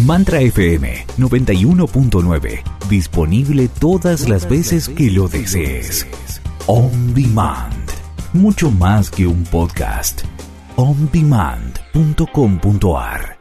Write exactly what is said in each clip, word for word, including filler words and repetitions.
Mantra F M noventa y uno punto nueve. Disponible todas las veces que lo desees. On Demand. Mucho más que un podcast. on demand punto com punto a r.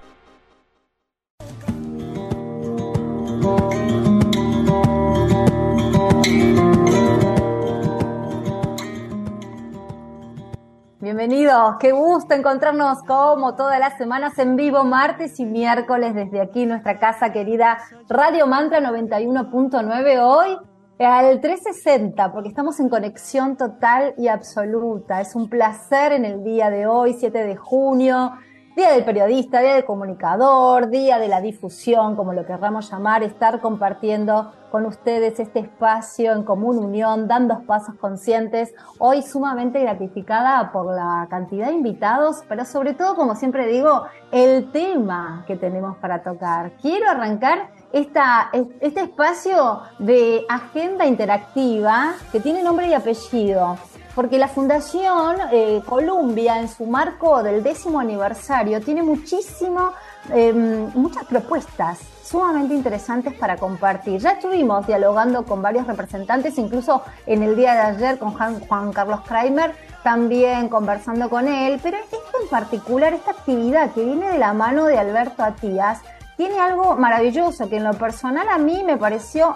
Bienvenidos, qué gusto encontrarnos como todas las semanas en vivo, martes y miércoles desde aquí, nuestra casa querida Radio Mantra noventa y uno punto nueve, hoy al trescientos sesenta, porque estamos en conexión total y absoluta. Es un placer en el día de hoy, siete de junio, Día del Periodista, Día del Comunicador, Día de la Difusión, como lo querramos llamar, estar compartiendo con ustedes este espacio en común unión, dando pasos conscientes. Hoy sumamente gratificada por la cantidad de invitados, pero sobre todo, como siempre digo, el tema que tenemos para tocar. Quiero arrancar esta, este espacio de agenda interactiva que tiene nombre y apellido, porque la Fundación eh, Columbia, en su marco del décimo aniversario, tiene muchísimo, eh, muchas propuestas sumamente interesantes para compartir. Ya estuvimos dialogando con varios representantes, incluso en el día de ayer con Juan, Juan Carlos Kramer, también conversando con él, pero esto en particular, esta actividad que viene de la mano de Alberto Atías, tiene algo maravilloso que en lo personal a mí me pareció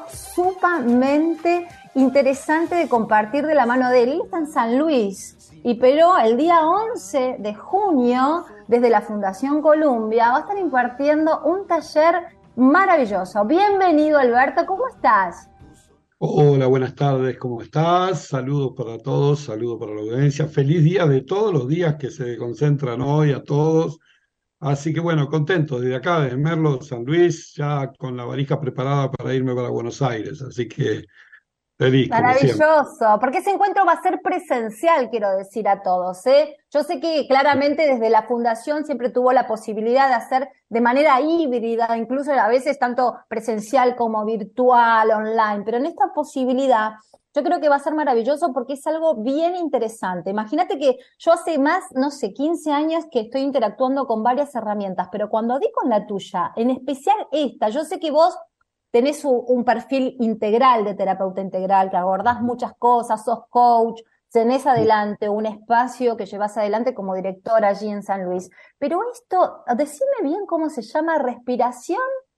sumamente interesante de compartir de la mano de él. Él está en San Luis, y pero el día once de junio, desde la Fundación Columbia, va a estar impartiendo un taller maravilloso. Bienvenido, Alberto, ¿cómo estás? Hola, buenas tardes, ¿cómo estás? Saludos para todos, saludos para la audiencia. Feliz día de todos los días que se concentran hoy a todos. Así que bueno, contento desde acá, desde Merlo, San Luis, ya con la valija preparada para irme para Buenos Aires. Así que feliz, como siempre. Maravilloso, porque ese encuentro va a ser presencial, quiero decir a todos, ¿eh? Yo sé que claramente desde la Fundación siempre tuvo la posibilidad de hacer de manera híbrida, incluso a veces tanto presencial como virtual, online, pero en esta posibilidad yo creo que va a ser maravilloso porque es algo bien interesante. Imagínate que yo hace más, no sé, quince años que estoy interactuando con varias herramientas, pero cuando di con la tuya, en especial esta, yo sé que vos tenés un, un perfil integral de terapeuta integral, que abordás muchas cosas, sos coach, tenés adelante un espacio que llevas adelante como directora allí en San Luis. Pero esto, decime bien cómo se llama, respiración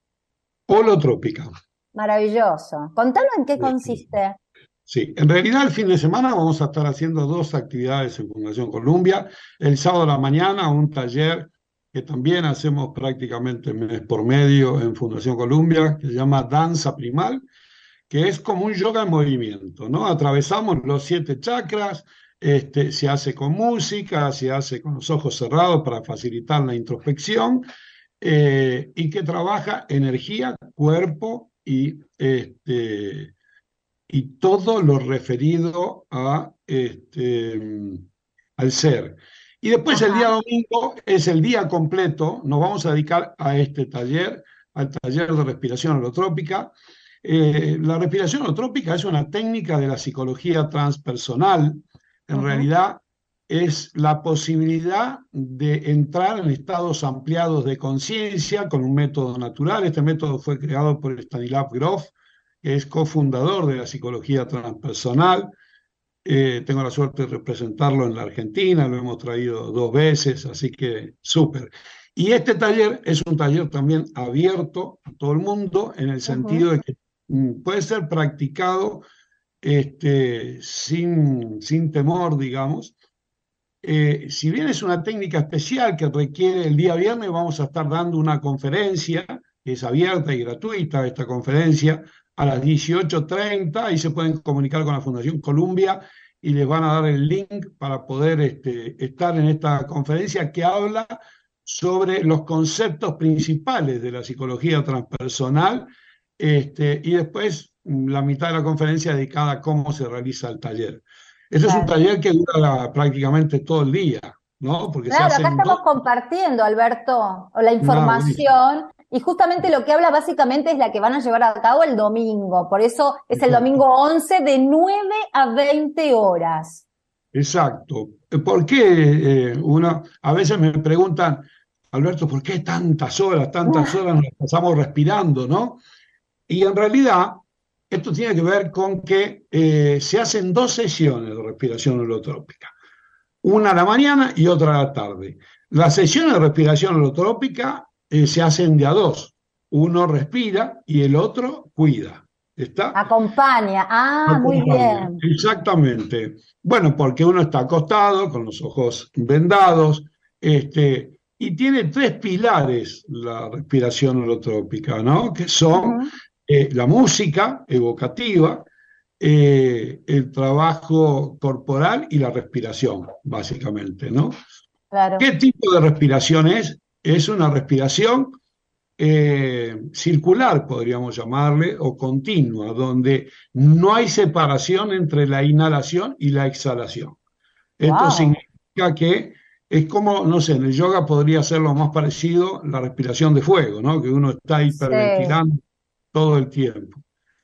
Holotrópica. Maravilloso. Contanos en qué consiste. Sí, en realidad el fin de semana vamos a estar haciendo dos actividades en Fundación Columbia. El sábado a la mañana un taller que también hacemos prácticamente mes por medio en Fundación Columbia, que se llama Danza Primal, que es como un yoga en movimiento, ¿no? Atravesamos los siete chakras, este, se hace con música, se hace con los ojos cerrados para facilitar la introspección, eh, y que trabaja energía, cuerpo y, este, y todo lo referido a, este, al ser. Y después Ajá. el día domingo es el día completo, nos vamos a dedicar a este taller, al taller de respiración holotrópica. Eh, la respiración holotrópica es una técnica de la psicología transpersonal. En uh-huh. realidad es la posibilidad de entrar en estados ampliados de conciencia con un método natural. Este método fue creado por Stanislav Grof, que es cofundador de la psicología transpersonal. Eh, tengo la suerte de representarlo en la Argentina, lo hemos traído dos veces, así que súper. Y este taller es un taller también abierto a todo el mundo, en el sentido uh-huh. de que mm, puede ser practicado este, sin, sin temor, digamos. Eh, si bien es una técnica especial que requiere, el día viernes vamos a estar dando una conferencia, que es abierta y gratuita, esta conferencia, a las dieciocho treinta, ahí se pueden comunicar con la Fundación Columbia y les van a dar el link para poder este, estar en esta conferencia que habla sobre los conceptos principales de la psicología transpersonal, este, y después la mitad de la conferencia dedicada a cómo se realiza el taller. Este claro. es un taller que dura prácticamente todo el día, ¿no? Porque claro, se acá estamos dos... compartiendo, Alberto, la información. No, y justamente lo que habla básicamente es la que van a llevar a cabo el domingo. Por eso es el domingo once de nueve a veinte horas. Exacto. ¿Por qué eh, uno, a veces me preguntan, Alberto, ¿por qué tantas horas, tantas horas nos pasamos respirando, ¿no? Y en realidad, esto tiene que ver con que eh, se hacen dos sesiones de respiración holotrópica, una a la mañana y otra a la tarde. Las sesiones de respiración holotrópica eh, se hacen de a dos. Uno respira y el otro cuida. ¿Está? Acompaña. Ah, muy Acompaña. bien. Exactamente. Bueno, porque uno está acostado, con los ojos vendados, este, y tiene tres pilares la respiración holotrópica, ¿no? Que son Ujú, eh, la música evocativa, eh, el trabajo corporal y la respiración, básicamente, ¿no? claro. ¿Qué tipo de respiración es? Es una respiración eh, circular, podríamos llamarle, o continua, donde no hay separación entre la inhalación y la exhalación. Esto Wow. significa que es como, no sé, en el yoga podría ser lo más parecido la respiración de fuego, ¿no? Que uno está Sí. hiperventilando todo el tiempo.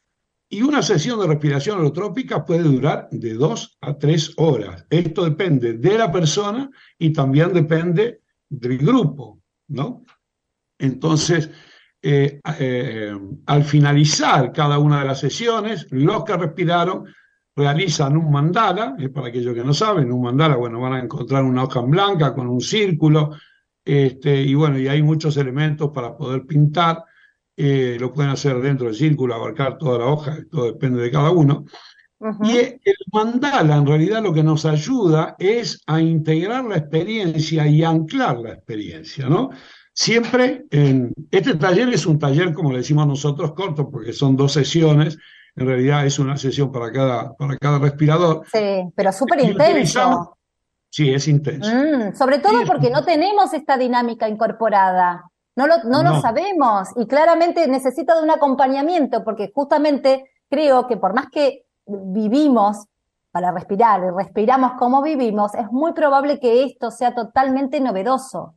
Y una sesión de respiración holotrópica puede durar de dos a tres horas. Esto depende de la persona y también depende del grupo, ¿no? Entonces, eh, eh, al finalizar cada una de las sesiones, los que respiraron realizan un mandala, eh, para aquellos que no saben, un mandala, bueno, van a encontrar una hoja en blanca con un círculo, este, y bueno, y hay muchos elementos para poder pintar, eh, lo pueden hacer dentro del círculo, abarcar toda la hoja, todo depende de cada uno. Y Ujú. el mandala en realidad lo que nos ayuda es a integrar la experiencia y anclar la experiencia, ¿no? Siempre en este taller es un taller, como le decimos nosotros, corto, porque son dos sesiones, en realidad es una sesión para cada, para cada respirador, Sí, pero súper y utilizamos, intenso. sí, es intenso. Mm, sobre Y todo es- porque no tenemos esta dinámica incorporada. No lo, no lo no, sabemos y claramente necesita de un acompañamiento porque justamente creo que por más que vivimos para respirar y respiramos como vivimos, es muy probable que esto sea totalmente novedoso.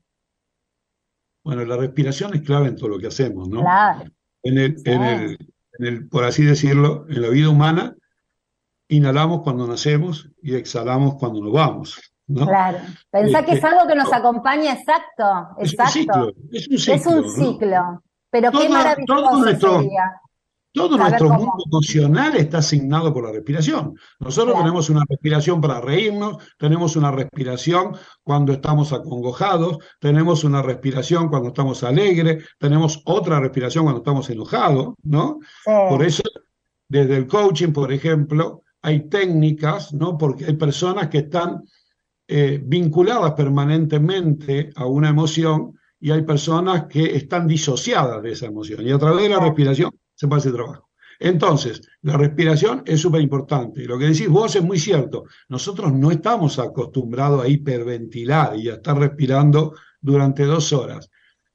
bueno, la respiración es clave en todo lo que hacemos, ¿no? Claro, En el, sí, en el, en el, por así decirlo, en la vida humana, inhalamos cuando nacemos y exhalamos cuando nos vamos, ¿no? claro. Pensá que es Este, algo que nos acompaña exacto, es un exacto. ciclo, es un Es un ciclo, ¿no? ciclo, pero qué Todo, todo maravilloso nuestro, sería todo saber nuestro mundo cómo. emocional está asignado por la respiración. Nosotros Claro, tenemos una respiración para reírnos, tenemos una respiración cuando estamos acongojados, tenemos una respiración cuando estamos alegres, tenemos otra respiración cuando estamos enojados, ¿no? sí, Por eso, desde el coaching, por ejemplo, hay técnicas, ¿no? Porque hay personas que están eh, vinculadas permanentemente a una emoción y hay personas que están disociadas de esa emoción y a través de la claro. respiración se puede hacer trabajo. Entonces, la respiración es súper importante y lo que decís vos es muy cierto. Nosotros no estamos acostumbrados a hiperventilar y a estar respirando durante dos horas,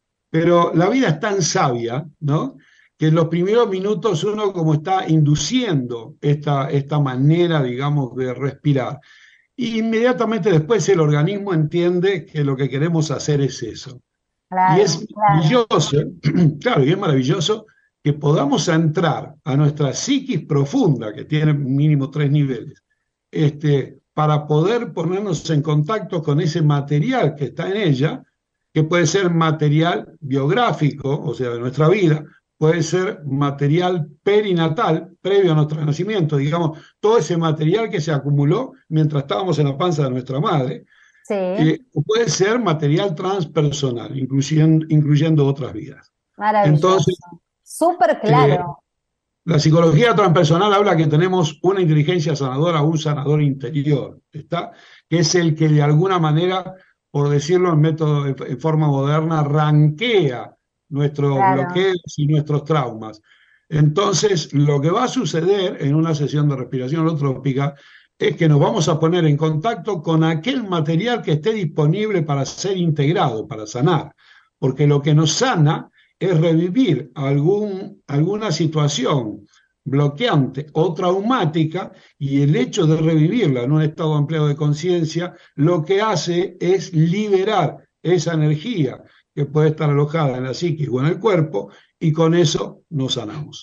pero la vida es tan sabia, ¿no? Que en los primeros minutos uno como está induciendo esta, esta manera, digamos, de respirar. Y inmediatamente después el organismo entiende que lo que queremos hacer es eso. Y Claro, es claro. maravilloso, claro, y es maravilloso que podamos entrar a nuestra psiquis profunda, que tiene mínimo tres niveles, este, para poder ponernos en contacto con ese material que está en ella, que puede ser material biográfico, o sea, de nuestra vida, puede ser material perinatal, previo a nuestro nacimiento, digamos, todo ese material que se acumuló mientras estábamos en la panza de nuestra madre, Sí, eh, puede ser material transpersonal, incluyendo, incluyendo otras vidas. Entonces, maravilloso. Súper eh, claro. la psicología transpersonal habla que tenemos una inteligencia sanadora, un sanador interior, ¿está? Que es el que de alguna manera, por decirlo en método, en forma moderna, ranquea nuestros Claro. bloqueos y nuestros traumas. Entonces, lo que va a suceder en una sesión de respiración holotrópica es que nos vamos a poner en contacto con aquel material que esté disponible para ser integrado, para sanar, porque lo que nos sana es revivir algún, alguna situación bloqueante o traumática y el hecho de revivirla en un estado ampliado de conciencia lo que hace es liberar esa energía que puede estar alojada en la psiquis o en el cuerpo y con eso nos sanamos.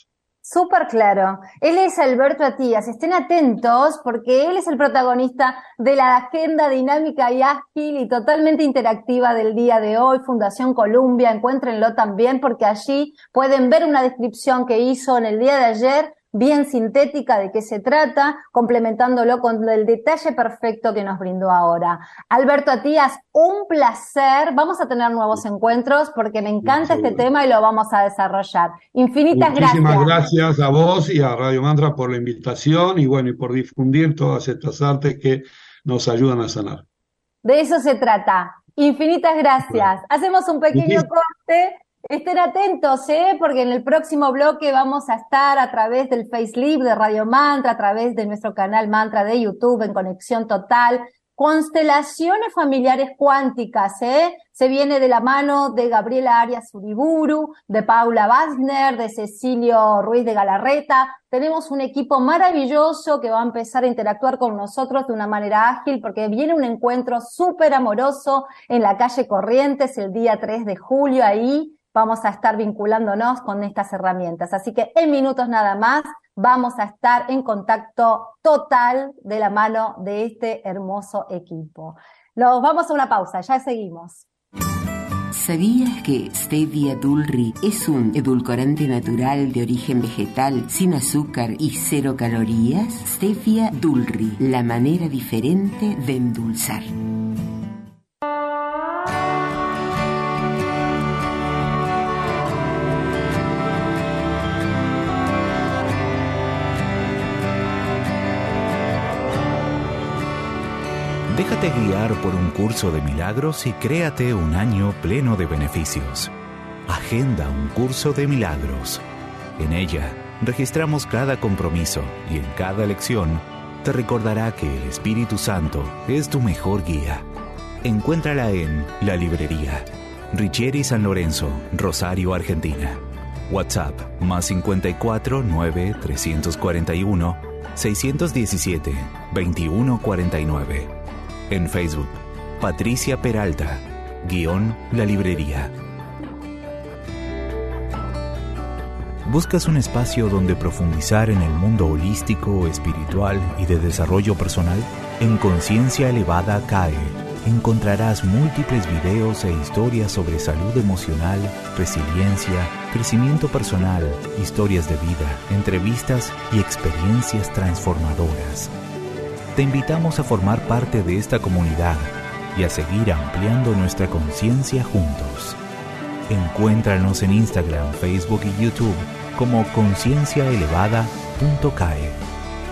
Súper claro. Él es Alberto Atías. Estén atentos porque él es el protagonista de la agenda dinámica y ágil y totalmente interactiva del día de hoy, Fundación Columbia. Encuéntrenlo también porque allí pueden ver una descripción que hizo en el día de ayer, bien sintética de qué se trata, complementándolo con el detalle perfecto que nos brindó ahora. Alberto Atías, un placer. Vamos a tener nuevos encuentros porque me encanta este tema y lo vamos a desarrollar. Infinitas Muchísimas gracias. gracias a vos y a Radio Mantra por la invitación y bueno, y por difundir todas estas artes que nos ayudan a sanar. De eso se trata. Infinitas gracias. Hacemos un pequeño Muchis- corte. Estén atentos, ¿eh? Porque en el próximo bloque vamos a estar a través del FaceLive de Radio Mantra, a través de nuestro canal Mantra de YouTube en Conexión Total. Constelaciones familiares cuánticas, ¿eh? Se viene de la mano de Gabriela Arias Uriburu, de Paula Basner, de Cecilio Ruiz de Galarreta. Tenemos un equipo maravilloso que va a empezar a interactuar con nosotros de una manera ágil porque viene un encuentro súper amoroso en la calle Corrientes el día tres de julio. Ahí vamos a estar vinculándonos con estas herramientas. Así que en minutos nada más vamos a estar en contacto total de la mano de este hermoso equipo. Nos vamos a una pausa, ya seguimos. ¿Sabías que Stevia Dulri es un edulcorante natural de origen vegetal, sin azúcar y cero calorías? Stevia Dulri, la manera diferente de endulzar. Déjate guiar por un curso de milagros y créate un año pleno de beneficios. Agenda un curso de milagros. En ella, registramos cada compromiso y en cada lección te recordará que el Espíritu Santo es tu mejor guía. Encuéntrala en La Librería, Richieri San Lorenzo, Rosario, Argentina. WhatsApp más cincuenta y cuatro nueve trescientos cuarenta y uno seiscientos diecisiete veintiuno cuarenta y nueve. En Facebook, Patricia Peralta, guión La Librería. ¿Buscas un espacio donde profundizar en el mundo holístico, espiritual y de desarrollo personal? En Conciencia Elevada C A E encontrarás múltiples videos e historias sobre salud emocional, resiliencia, crecimiento personal, historias de vida, entrevistas y experiencias transformadoras. Te invitamos a formar parte de esta comunidad y a seguir ampliando nuestra conciencia juntos. Encuéntranos en Instagram, Facebook y YouTube como conciencia elevada punto c a e.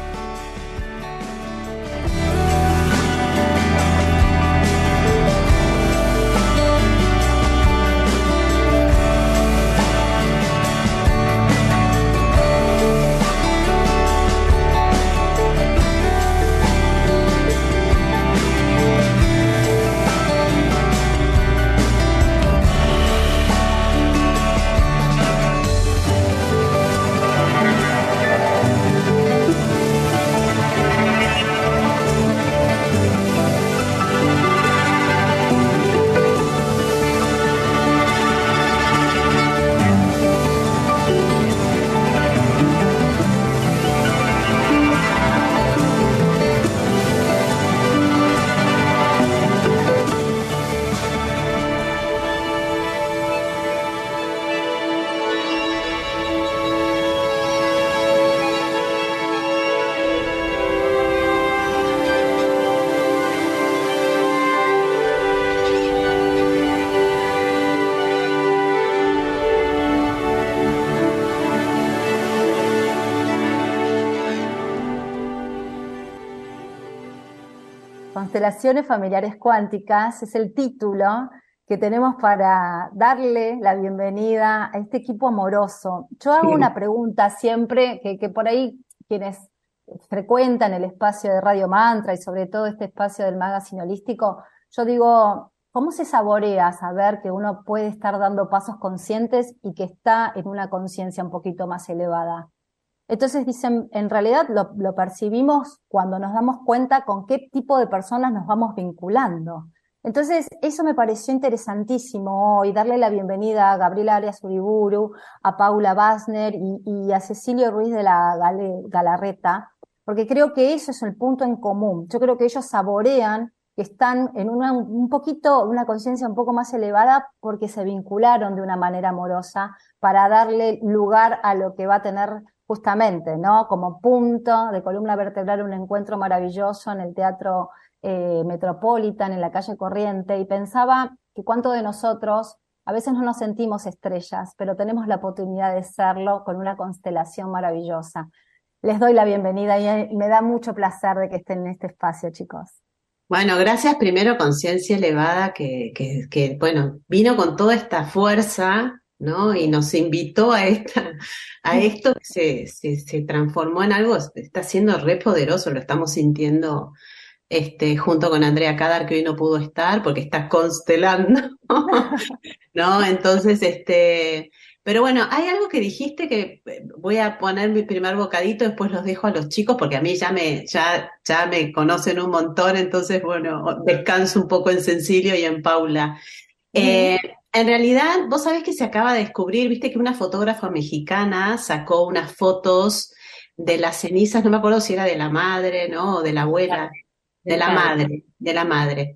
Constelaciones familiares cuánticas es el título que tenemos para darle la bienvenida a este equipo amoroso. Yo hago una pregunta siempre que, que por ahí quienes frecuentan el espacio de Radio Mantra y sobre todo este espacio del magazine holístico, yo digo, ¿cómo se saborea saber que uno puede estar dando pasos conscientes y que está en una conciencia un poquito más elevada? Entonces dicen, en realidad lo, lo percibimos cuando nos damos cuenta con qué tipo de personas nos vamos vinculando. Entonces, eso me pareció interesantísimo hoy, darle la bienvenida a Gabriela Arias Uriburu, a Paula Basner y, y a Cecilio Ruiz de la Gale, Galarreta, porque creo que eso es el punto en común. Yo creo que ellos saborean que están en una, un poquito, una conciencia un poco más elevada porque se vincularon de una manera amorosa para darle lugar a lo que va a tener justamente, ¿no? Como punto de columna vertebral, un encuentro maravilloso en el Teatro eh, Metropolitan, en la calle Corriente, y pensaba que cuánto de nosotros a veces no nos sentimos estrellas, pero tenemos la oportunidad de serlo con una constelación maravillosa. Les doy la bienvenida y me da mucho placer de que estén en este espacio, chicos. Bueno, gracias primero Conciencia Elevada, que, que, que, bueno, vino con toda esta fuerza, ¿no? Y nos invitó a esta, a esto que se, se, se transformó en algo, está siendo re poderoso, lo estamos sintiendo este, junto con Andrea Cadar, que hoy no pudo estar porque está constelando, ¿no? Entonces, este... Pero bueno, hay algo que dijiste que voy a poner mi primer bocadito, después los dejo a los chicos, porque a mí ya me, ya, ya me conocen un montón, entonces, bueno, descanso un poco en Cecilio y en Paula. Eh, en realidad, vos sabés que se acaba de descubrir, viste que una fotógrafa mexicana sacó unas fotos de las cenizas, no me acuerdo si era de la madre, ¿no? O de la abuela, de la madre, de la madre.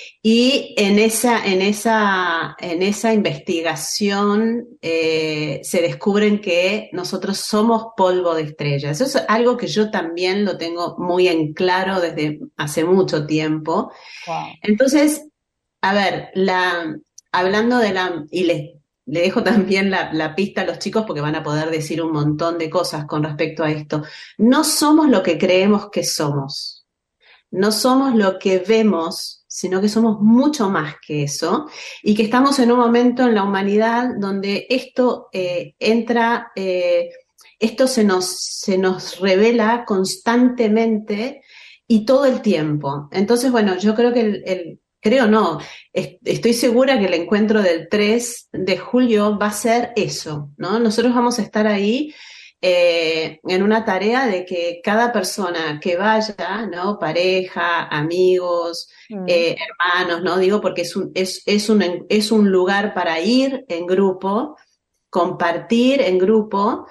Y en esa, en esa, en esa investigación eh, se descubren que nosotros somos polvo de estrellas. Eso es algo que yo también lo tengo muy en claro desde hace mucho tiempo. Wow. Entonces, a ver, la, hablando de la, y le, le dejo también la, la pista a los chicos porque van a poder decir un montón de cosas con respecto a esto. No somos lo que creemos que somos. No somos lo que vemos, sino que somos mucho más que eso, y que estamos en un momento en la humanidad donde esto eh, entra, eh, esto se nos, se nos revela constantemente y todo el tiempo. Entonces, bueno, yo creo que el, el creo no, est- estoy segura que el encuentro del tres de julio va a ser eso, ¿no? Nosotros vamos a estar ahí Eh, en una tarea de que cada persona que vaya, ¿no? Pareja, amigos, mm. eh, hermanos, ¿no? Digo porque es un, es, es, un, es un lugar para ir en grupo, compartir en grupo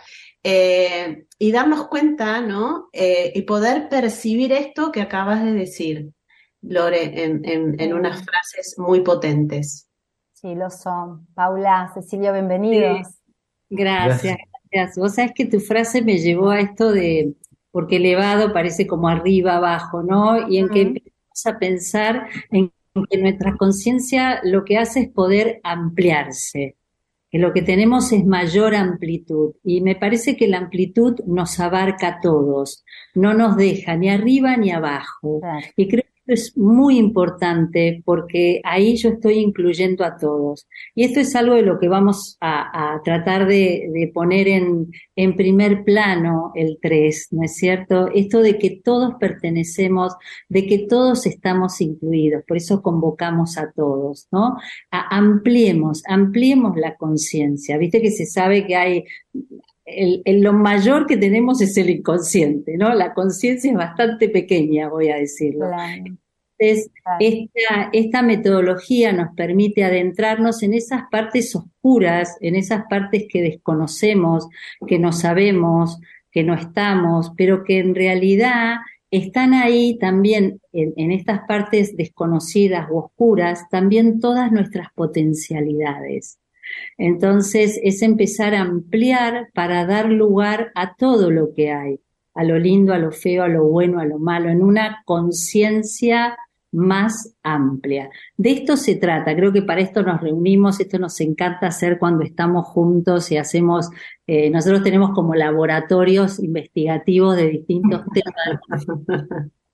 eh, y darnos cuenta, ¿no? Eh, y poder percibir esto que acabas de decir, Lore, en, en, en unas frases muy potentes. Sí, lo son. Paula, Cecilio, bienvenidos. Sí. Gracias. Gracias. Vos sabés que tu frase me llevó a esto de, porque elevado parece como arriba, abajo, ¿no? Y en uh-huh. que empezamos a pensar en que nuestra conciencia lo que hace es poder ampliarse, que lo que tenemos es mayor amplitud. Y me parece que la amplitud nos abarca a todos, no nos deja ni arriba ni abajo. Uh-huh. Y creo es muy importante porque ahí yo estoy incluyendo a todos. Y esto es algo de lo que vamos a, a tratar de, de poner en, en primer plano el tres, ¿no es cierto? Esto de que todos pertenecemos, de que todos estamos incluidos, por eso convocamos a todos, ¿no? A, ampliemos, ampliemos la conciencia. Viste que se sabe que hay... El, el, lo mayor que tenemos es el inconsciente, ¿no? La conciencia es bastante pequeña, voy a decirlo. Claro. Entonces, claro. esta, esta metodología nos permite adentrarnos en esas partes oscuras, en esas partes que desconocemos, que no sabemos, que no estamos, pero que en realidad están ahí también, en, en estas partes desconocidas u oscuras, también todas nuestras potencialidades. Entonces es empezar a ampliar para dar lugar a todo lo que hay, a lo lindo, a lo feo, a lo bueno, a lo malo, en una conciencia más amplia. De esto se trata, creo que para esto nos reunimos, esto nos encanta hacer cuando estamos juntos y hacemos, eh, nosotros tenemos como laboratorios investigativos de distintos temas.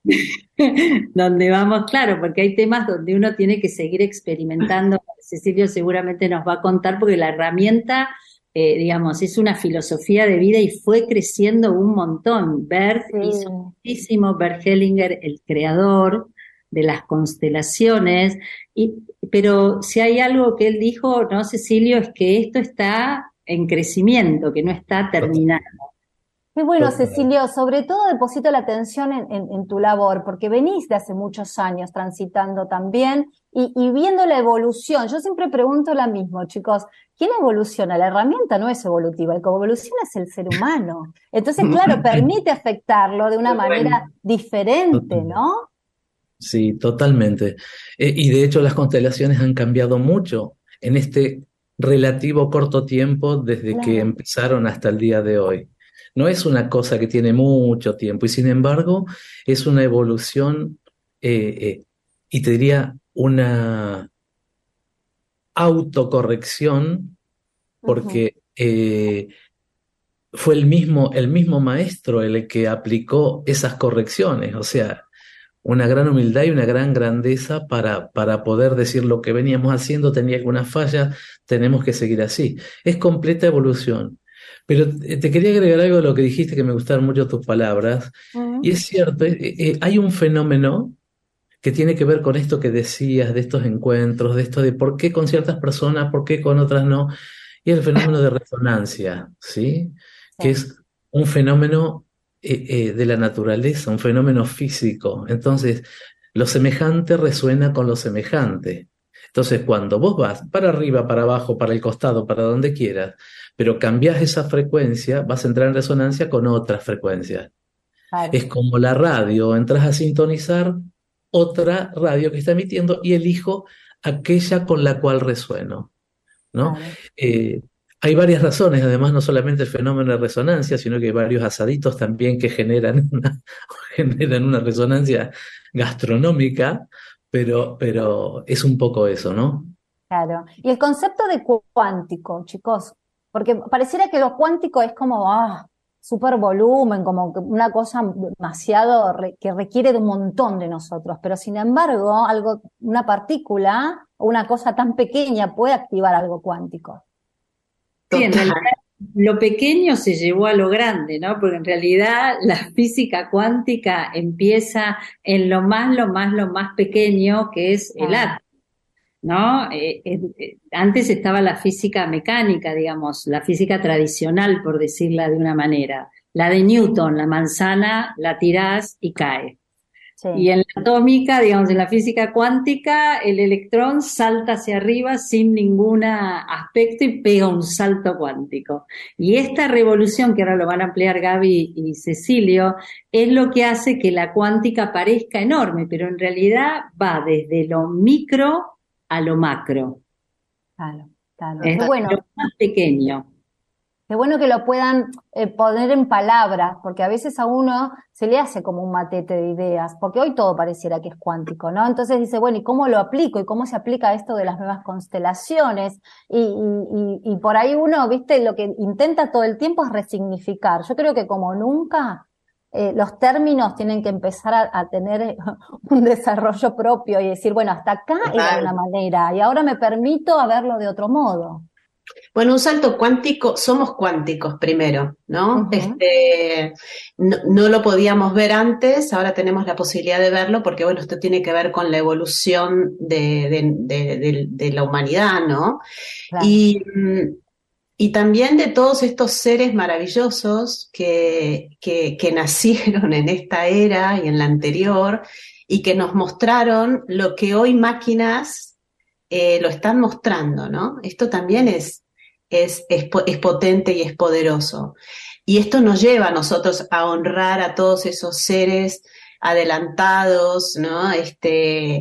Donde vamos, claro, porque hay temas donde uno tiene que seguir experimentando. Cecilio seguramente nos va a contar porque la herramienta, eh, digamos, es una filosofía de vida y fue creciendo un montón. Bert sí. hizo muchísimo, Bert Hellinger, el creador de las constelaciones, y, pero si hay algo que él dijo, ¿no, Cecilio? Es que esto está en crecimiento, que no está terminado. Qué bueno, Total. Cecilio, sobre todo deposito la atención en, en, en tu labor, porque venís de hace muchos años transitando también y, y viendo la evolución. Yo siempre pregunto lo mismo, chicos, ¿quién evoluciona? La herramienta no es evolutiva, el que evoluciona es el ser humano. Entonces, claro, permite afectarlo de una manera diferente, ¿no? Sí, totalmente. Eh, y de hecho las constelaciones han cambiado mucho en este relativo corto tiempo desde que Claro. empezaron hasta el día de hoy. No es una cosa que tiene mucho tiempo y sin embargo es una evolución eh, eh, y te diría una autocorrección Ujú. porque eh, fue el mismo, el mismo maestro el que aplicó esas correcciones, o sea, una gran humildad y una gran grandeza para, para poder decir lo que veníamos haciendo tenía algunas fallas, tenemos que seguir así. Es completa evolución. Pero eh, te quería agregar algo de lo que dijiste, que me gustaron mucho tus palabras, y Ujú. es cierto, eh, eh, hay un fenómeno que tiene que ver con esto que decías, de estos encuentros, de esto de por qué con ciertas personas, por qué con otras no, y el fenómeno de resonancia, ¿sí? Que Sí. es un fenómeno eh, eh, de la naturaleza, un fenómeno físico. Entonces, lo semejante resuena con lo semejante. Entonces, cuando vos vas para arriba, para abajo, para el costado, para donde quieras, pero cambias esa frecuencia, vas a entrar en resonancia con otras frecuencias. Claro. Es como la radio, entras a sintonizar otra radio que está emitiendo y elijo aquella con la cual resueno, ¿no? Claro. Eh, hay varias razones, además, no solamente el fenómeno de resonancia, sino que hay varios asaditos también que generan una, generan una resonancia gastronómica, pero, pero es un poco eso, ¿no? Claro. Y el concepto de cu- cuántico, chicos, porque pareciera que lo cuántico es como, ah, super volumen, como que una cosa demasiado re- que requiere de un montón de nosotros, pero sin embargo, algo, una partícula o una cosa tan pequeña puede activar algo cuántico. Sí, en Total. realidad lo pequeño se llevó a lo grande, ¿no? Porque en realidad la física cuántica empieza en lo más, lo más, lo más pequeño, que es el Ah, átomo, ¿no? Eh, eh, eh, antes estaba la física mecánica, digamos, la física tradicional, por decirla de una manera. La de Newton, la manzana la tirás y cae. sí, Y en la atómica, digamos, en la física cuántica, el electrón salta hacia arriba sin ningún aspecto y pega un salto cuántico. Y esta revolución, que ahora lo van a ampliar Gaby y Cecilio, es lo que hace que la cuántica parezca enorme, pero en realidad va desde lo micro a lo macro, claro, claro. es Qué bueno. lo más pequeño. Qué bueno que lo puedan eh, poner en palabras, porque a veces a uno se le hace como un matete de ideas, porque hoy todo pareciera que es cuántico, ¿no? Entonces dice, bueno, ¿y cómo lo aplico? ¿Y cómo se aplica esto de las nuevas constelaciones? Y, y, y, y por ahí uno, viste, lo que intenta todo el tiempo es resignificar. Yo creo que como nunca eh, los términos tienen que empezar a, a tener un desarrollo propio y decir, bueno, hasta acá era de una Total. manera y ahora me permito a verlo de otro modo. Bueno, un salto cuántico, somos cuánticos primero, ¿no? Ujú. Este, no, no lo podíamos ver antes, ahora tenemos la posibilidad de verlo porque, bueno, esto tiene que ver con la evolución de, de, de, de, de la humanidad, ¿no? Claro. Y, y también de todos estos seres maravillosos que, que, que nacieron en esta era y en la anterior y que nos mostraron lo que hoy máquinas Eh, lo están mostrando, ¿no? Esto también es, es, es, es potente y es poderoso. Y esto nos lleva a nosotros a honrar a todos esos seres adelantados, ¿no? Este,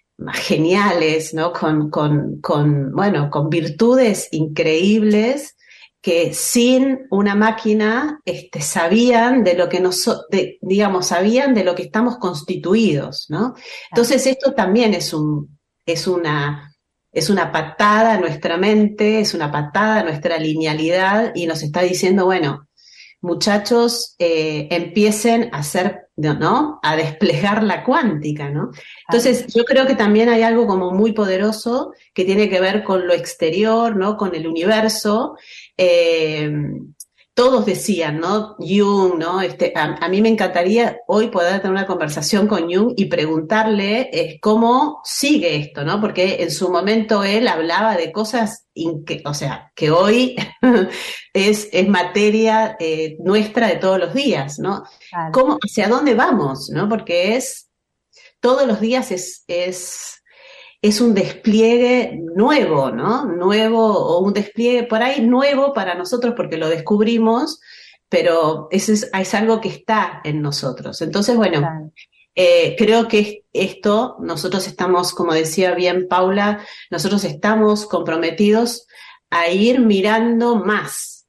geniales, ¿no? Con, con, con, bueno, con virtudes increíbles que sin una máquina este, sabían de lo que nos, de, digamos, sabían de lo que estamos constituidos, ¿no? Entonces esto también es un, es una Es una patada a nuestra mente, es una patada a nuestra linealidad y nos está diciendo, bueno, muchachos, eh, empiecen a hacer, ¿no? A desplegar la cuántica, ¿no? Entonces, yo creo que también hay algo como muy poderoso que tiene que ver con lo exterior, ¿no? Con el universo, eh, todos decían, ¿no? Jung, ¿no? Este, a, a mí me encantaría hoy poder tener una conversación con Jung y preguntarle eh, cómo sigue esto, ¿no? Porque en su momento él hablaba de cosas, inque- o sea, que hoy es, es materia eh, nuestra de todos los días, ¿no? Claro. ¿Cómo, hacia dónde vamos, ¿no? Porque es, todos los días es... es es un despliegue nuevo, ¿no? Nuevo, o un despliegue por ahí nuevo para nosotros porque lo descubrimos, pero eso es, es algo que está en nosotros. Entonces, bueno, Claro. eh, creo que esto, nosotros estamos, como decía bien Paula, nosotros estamos comprometidos a ir mirando más,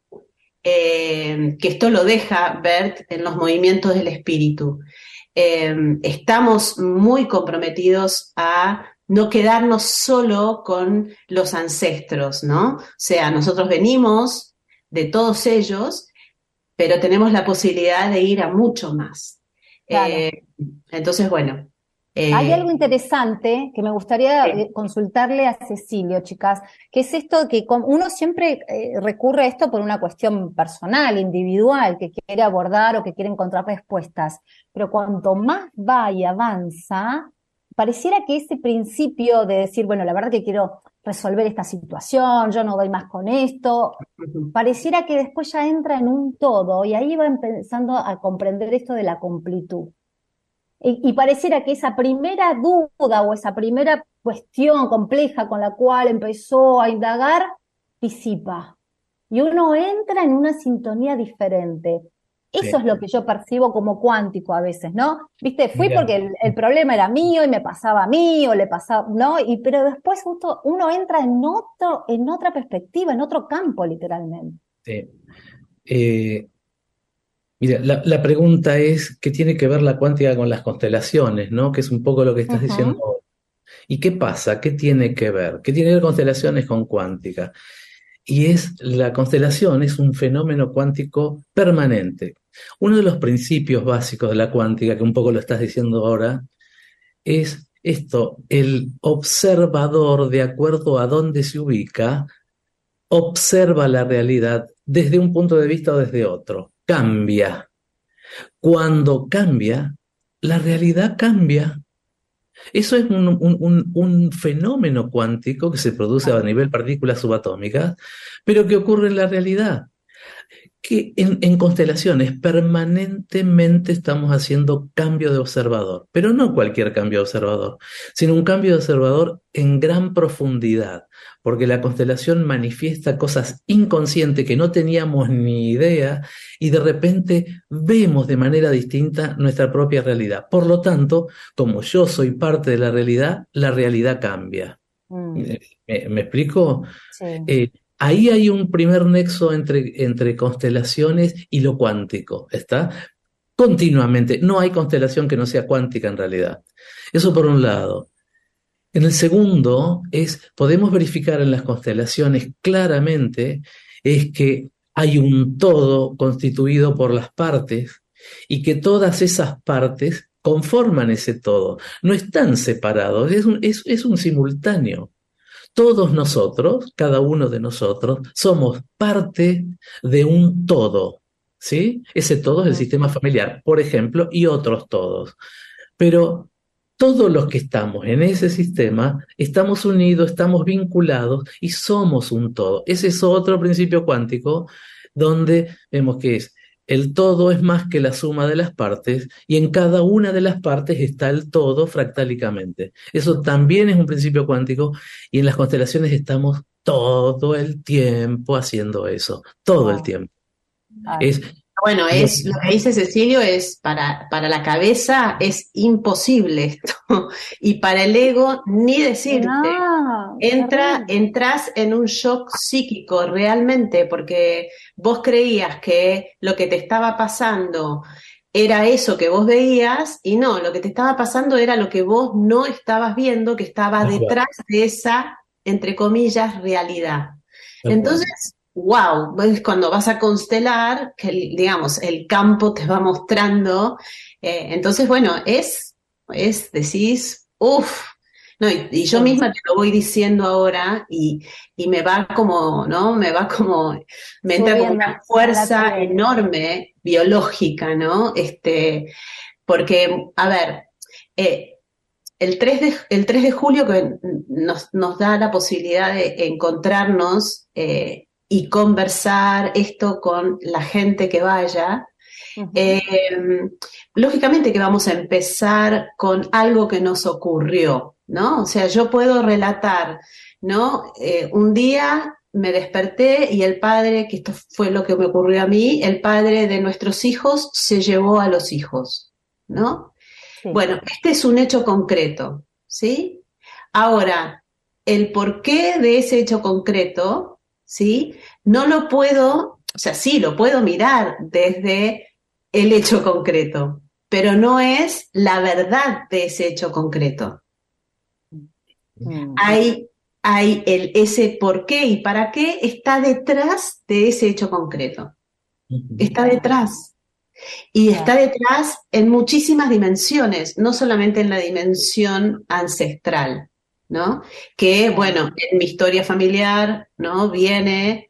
eh, que esto lo deja Bert en los movimientos del espíritu. Eh, estamos muy comprometidos a no quedarnos solo con los ancestros, ¿no? O sea, nosotros venimos de todos ellos, pero tenemos la posibilidad de ir a mucho más. Claro. Eh, entonces, bueno. eh, Hay algo interesante que me gustaría eh, consultarle a Cecilio, chicas, que es esto que con- uno siempre eh, recurre a esto por una cuestión personal, individual, que quiere abordar o que quiere encontrar respuestas, pero cuanto más va y avanza, pareciera que ese principio de decir, bueno, la verdad que quiero resolver esta situación, yo no doy más con esto, pareciera que después ya entra en un todo y ahí va empezando a comprender esto de la completud. Y, y pareciera que esa primera duda o esa primera cuestión compleja con la cual empezó a indagar, disipa. Y uno entra en una sintonía diferente. Eso Sí. es lo que yo percibo como cuántico a veces, ¿no? Viste, fui Mira. porque el, el problema era mío y me pasaba a mí o le pasaba, ¿no? Y, pero después justo uno entra en otro, en otra perspectiva, en otro campo, literalmente. Sí. Eh, Mira, la, la pregunta es, ¿qué tiene que ver la cuántica con las constelaciones, ¿no? Que es un poco lo que estás Ujú. diciendo hoy. ¿Y qué pasa? ¿Qué tiene que ver? ¿Qué tiene que ver constelaciones con cuántica? Y es, la constelación es un fenómeno cuántico permanente. Uno de los principios básicos de la cuántica, que un poco lo estás diciendo ahora, es esto: el observador, de acuerdo a dónde se ubica, observa la realidad desde un punto de vista o desde otro. Cambia. Cuando cambia, la realidad cambia. Eso es un, un- un- un fenómeno cuántico que se produce a nivel partículas subatómicas, pero que ocurre en la realidad. Que en, en constelaciones permanentemente estamos haciendo cambio de observador, pero no cualquier cambio de observador, sino un cambio de observador en gran profundidad, porque la constelación manifiesta cosas inconscientes que no teníamos ni idea y de repente vemos de manera distinta nuestra propia realidad. Por lo tanto, como yo soy parte de la realidad, la realidad cambia. Mm, ¿Me, me- me explico? sí. Eh, Ahí hay un primer nexo entre, entre constelaciones y lo cuántico, ¿está? Continuamente. No hay constelación que no sea cuántica en realidad. Eso por un lado. En el segundo es, podemos verificar en las constelaciones claramente, es que hay un todo constituido por las partes y que todas esas partes conforman ese todo. No están separados, es un, es, es un simultáneo. Todos nosotros, cada uno de nosotros, somos parte de un todo, ¿sí? Ese todo es el sistema familiar, por ejemplo, y otros todos. Pero todos los que estamos en ese sistema estamos unidos, estamos vinculados y somos un todo. Ese es otro principio cuántico donde vemos que es el todo es más que la suma de las partes y en cada una de las partes está el todo fractálicamente. Eso también es un principio cuántico y en las constelaciones estamos todo el tiempo haciendo eso, todo el Wow. tiempo. Ah, Es Bueno, lo es lo que dice Cecilio es para, para la cabeza es imposible esto. Y para el ego, ni decirte. no, Entra, terrible. entras en un shock psíquico realmente, porque vos creías que lo que te estaba pasando era eso que vos veías, y no, lo que te estaba pasando era lo que vos no estabas viendo, que estaba tal cual, detrás de esa, entre comillas, realidad. tal cual. Entonces, wow, es cuando vas a constelar, que el- digamos, el campo te va mostrando. eh, entonces, bueno, es, es, decís, uff, No, y, y yo misma te lo voy diciendo ahora y, y me va como, ¿no? Me va como, me entra como una fuerza enorme biológica, ¿no? Este, porque, a ver, eh, el tres de, el tres de julio que nos, nos da la posibilidad de encontrarnos eh, y conversar esto con la gente que vaya. Uh-huh. Eh, lógicamente que vamos a empezar con algo que nos ocurrió, ¿no? O sea, yo puedo relatar, ¿no? Eh, un día me desperté y el padre, que esto fue lo que me ocurrió a mí, el padre de nuestros hijos se llevó a los hijos, ¿no? Sí. Bueno, este es un hecho concreto, ¿sí? Ahora, el porqué de ese hecho concreto, ¿sí? No lo puedo, o sea, sí, lo puedo mirar desde el hecho concreto, pero no es la verdad de ese hecho concreto. Mm. Hay, hay el, ese por qué y para qué está detrás de ese hecho concreto. Mm. Está detrás. Y está detrás en muchísimas dimensiones, no solamente en la dimensión ancestral, ¿no? Que, bueno, en mi historia familiar, ¿no? Viene...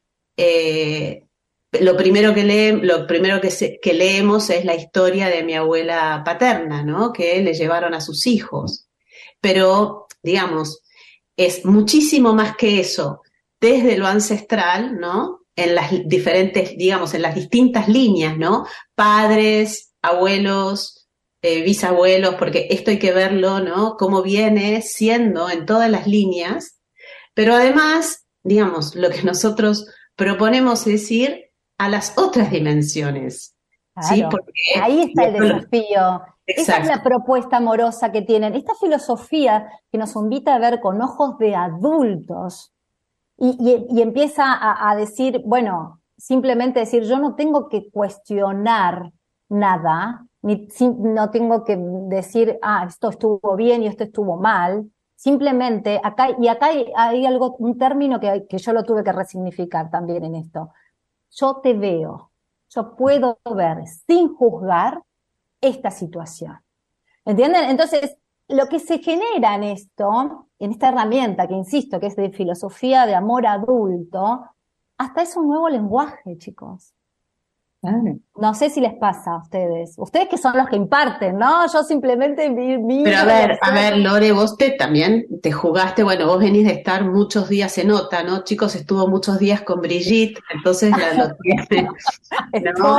Eh, Lo primero que, lee, lo primero que, se, que leemos es la historia de mi abuela paterna, ¿no? Que le llevaron a sus hijos. Pero, digamos, es muchísimo más que eso. Desde lo ancestral, ¿no? En las diferentes, digamos, en las distintas líneas, ¿no? Padres, abuelos, eh, bisabuelos, porque esto hay que verlo, ¿no? Cómo viene siendo en todas las líneas. Pero además, digamos, lo que nosotros proponemos es ir a las otras dimensiones. Claro. ¿Sí? Porque, ahí está el desafío. Exacto. Esa es la propuesta amorosa que tienen. Esta filosofía que nos invita a ver con ojos de adultos y, y, y empieza a, a decir, bueno, simplemente decir, yo no tengo que cuestionar nada, ni no tengo que decir, ah, esto estuvo bien y esto estuvo mal. Simplemente, acá, y acá hay, hay algo, un término que, que yo lo tuve que resignificar también en esto. Yo te veo, yo puedo ver sin juzgar esta situación. ¿Entienden? Entonces, lo que se genera en esto, en esta herramienta que insisto, que es de filosofía de amor adulto, hasta es un nuevo lenguaje, chicos. Claro. No sé si les pasa a ustedes. Ustedes que son los que imparten, ¿no? Yo simplemente vi... vi Pero a ver, a ver, Lore, vos te también te jugaste, bueno, vos venís de estar muchos días en OTA, ¿no? Chicos, estuvo muchos días con Brigitte, entonces la lo tiene, ¿no?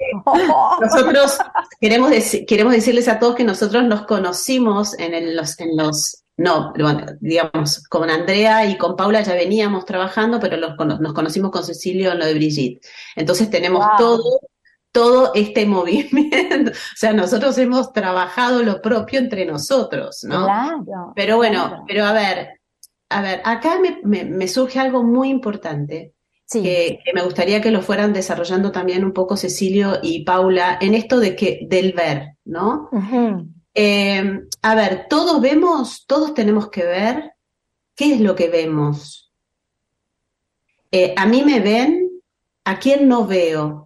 Nosotros queremos, dec- queremos decirles a todos que nosotros nos conocimos en, el, los, en los... No, bueno, digamos, con Andrea y con Paula ya veníamos trabajando, pero los, nos conocimos con Cecilio en lo de Brigitte. Entonces tenemos wow. todo, todo este movimiento. O sea, nosotros hemos trabajado lo propio entre nosotros, ¿no? Claro. Pero bueno, claro. pero a ver, a ver, acá me, me, me surge algo muy importante. Sí. Que, que me gustaría que lo fueran desarrollando también un poco Cecilio y Paula en esto de que, del ver, ¿no? Uh-huh. Eh, a ver, todos vemos, todos tenemos que ver qué es lo que vemos. Eh, a mí me ven, ¿a quién no veo?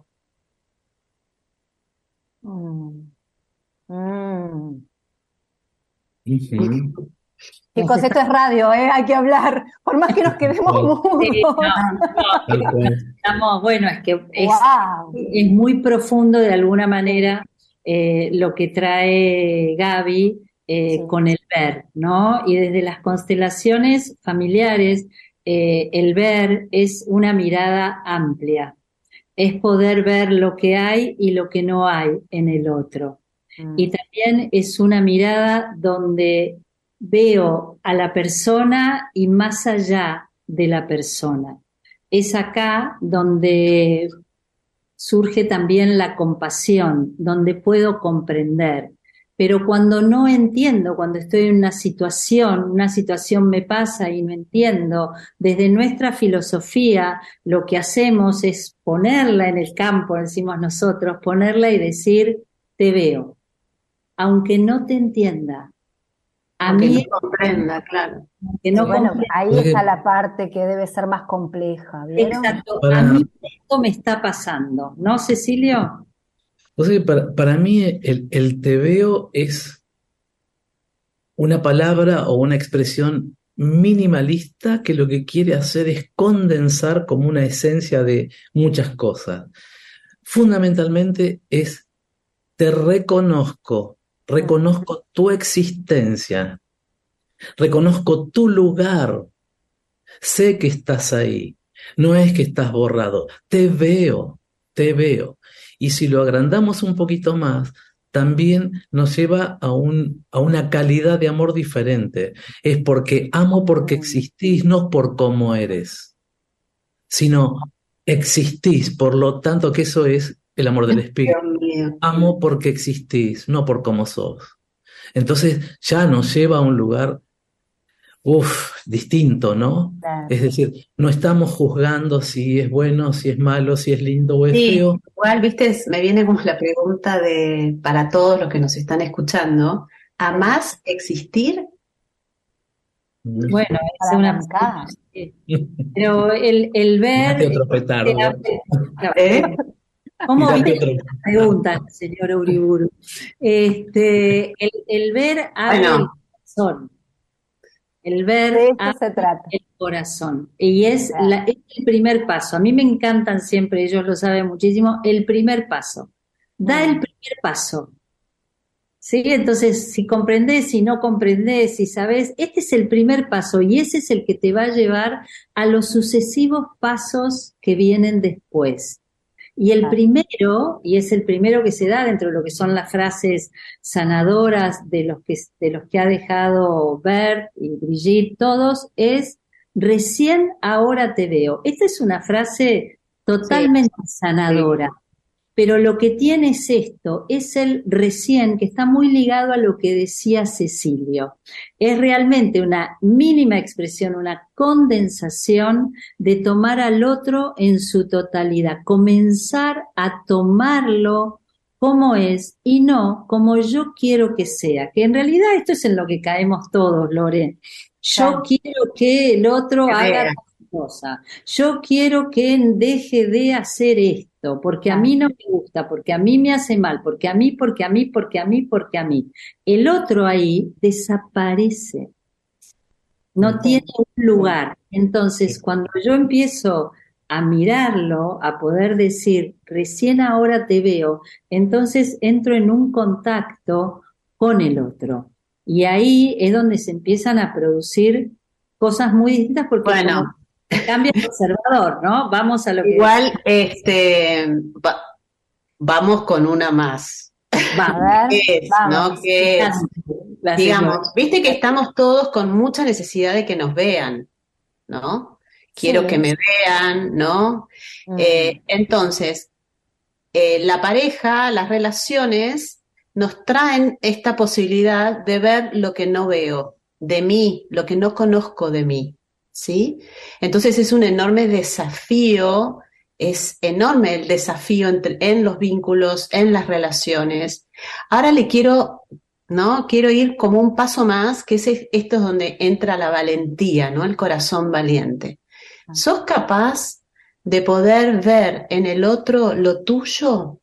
Mm. Mm. Uh-huh. Chicos, esto es radio, ¿eh? Hay que hablar, por más que nos quedemos mudos. Sí, no, no, estamos, bueno, es que es, wow. es muy profundo de alguna manera eh, lo que trae Gaby eh, sí. con el ver, ¿no? Y desde las constelaciones familiares, eh, el ver es una mirada amplia, es poder ver lo que hay y lo que no hay en el otro. Mm. Y también es una mirada donde veo a la persona y más allá de la persona. Es acá donde surge también la compasión, donde puedo comprender. Pero cuando no entiendo, cuando estoy en una situación, una situación me pasa y no entiendo, desde nuestra filosofía lo que hacemos es ponerla en el campo, decimos nosotros, ponerla y decir, te veo, aunque no te entienda. A Aunque mí no comprenda, claro. Que no bueno, comprenda. ahí está la parte que debe ser más compleja, ¿vieron? Exacto. A mí esto me está pasando, ¿no, Cecilio? O sea, para, para mí el, el te veo es, una palabra o una expresión minimalista que lo que quiere hacer es condensar como una esencia de muchas cosas. Fundamentalmente es: te reconozco, reconozco tu existencia, reconozco tu lugar, sé que estás ahí, no es que estás borrado, te veo, te veo. Y si lo agrandamos un poquito más, también nos lleva a, un, a una calidad de amor diferente. Es porque amo porque existís, no por cómo eres, sino existís, por lo tanto que eso es el amor del espíritu. Amo porque existís, no por cómo sos. Entonces ya nos lleva a un lugar Uf, distinto, ¿no? Claro. Es decir, no estamos juzgando si es bueno, si es malo, si es lindo o es Sí, feo. igual, viste, me viene como la pregunta de, para todos los que nos están escuchando, ¿amás existir? Bueno, es Para una arrancar. pero el, el ver Date otro petardo. ¿Eh? ¿Cómo Date viene otro- la pregunta, señor Uriburu? Este, el, el ver abre Bueno. el corazón. El ver De esto abre se trata. el corazón. Y es, Claro. la- es el primer paso. A mí me encantan siempre, ellos lo saben muchísimo, el primer paso. Da Mm. el primer paso. ¿Sí? Entonces, si comprendés, si no comprendés, si sabés, este es el primer paso y ese es el que te va a llevar a los sucesivos pasos que vienen después. Y el Claro. primero, y es el primero que se da dentro de lo que son las frases sanadoras de los que, de los que ha dejado Bert y Brigitte, todos, es recién ahora te veo. Esta es una frase totalmente sanadora. Pero lo que tiene es esto, es el recién, que está muy ligado a lo que decía Cecilio. Es realmente una mínima expresión, una condensación de tomar al otro en su totalidad, comenzar a tomarlo como es y no como yo quiero que sea, que en realidad esto es en lo que caemos todos, Lore. Yo Claro. quiero que el otro Que haga vea. tal cosa, yo quiero que deje de hacer esto, porque a Claro. mí no me gusta, porque a mí me hace mal, porque a mí, porque a mí, porque a mí, porque a mí. El otro ahí desaparece, no Sí. tiene un lugar. Entonces, cuando yo empiezo a mirarlo, a poder decir, recién ahora te veo, entonces entro en un contacto con el otro. Y ahí es donde se empiezan a producir cosas muy distintas porque Bueno. como cambia el observador, ¿no? Vamos a lo que Igual, este, va- vamos con una más. A ver, ¿Qué es, vamos. no? ¿Qué es? La Digamos, señora. viste que estamos todos con mucha necesidad de que nos vean, ¿no? Quiero Sí. que me vean, ¿no? Mm. Eh, entonces, eh, la pareja, las relaciones nos traen esta posibilidad de ver lo que no veo de mí, lo que no conozco de mí, ¿sí? Entonces es un enorme desafío, es enorme el desafío entre, en los vínculos, en las relaciones. Ahora le quiero, ¿no? Quiero ir como un paso más, que es esto es donde entra la valentía, ¿no? El corazón valiente. ¿Sos capaz de poder ver en el otro lo tuyo?